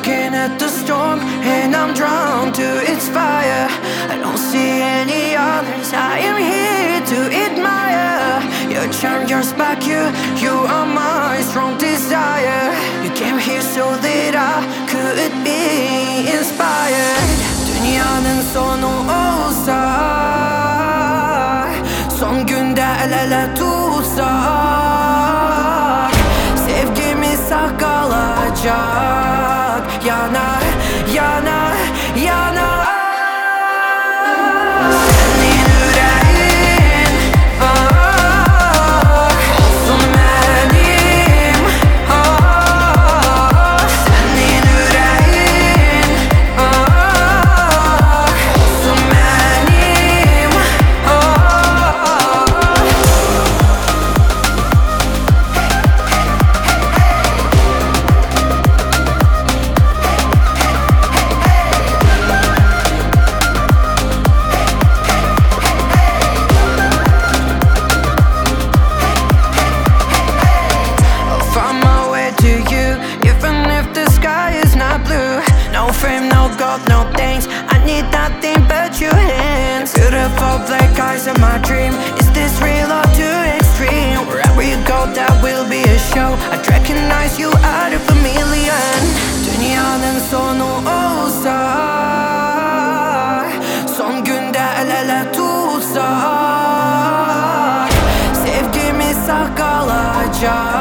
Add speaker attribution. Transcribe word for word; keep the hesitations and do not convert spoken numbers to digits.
Speaker 1: looking at the storm and I'm drawn to its fire. I don't see any others, I am here to admire your charm, your spark, you, you are my strong desire. You came here so that I could be inspired. Dünyanın sonu olsa, son günde el ele tutsak, sevgimiz kalacak. Yanar, yanar, yanar. Senin yüreğin ah, olsun benim ah. Senin yüreğin ah, olsun benim ah. No fame, no gold, no things. I need nothing but your hands. Beautiful black eyes of my dream. Is this real or too extreme? Wherever you go, that will be a show. I'd recognize you out of a million. Dünyanın sonu olsa, son günde el ele tutsak, sevgimiz kalacak.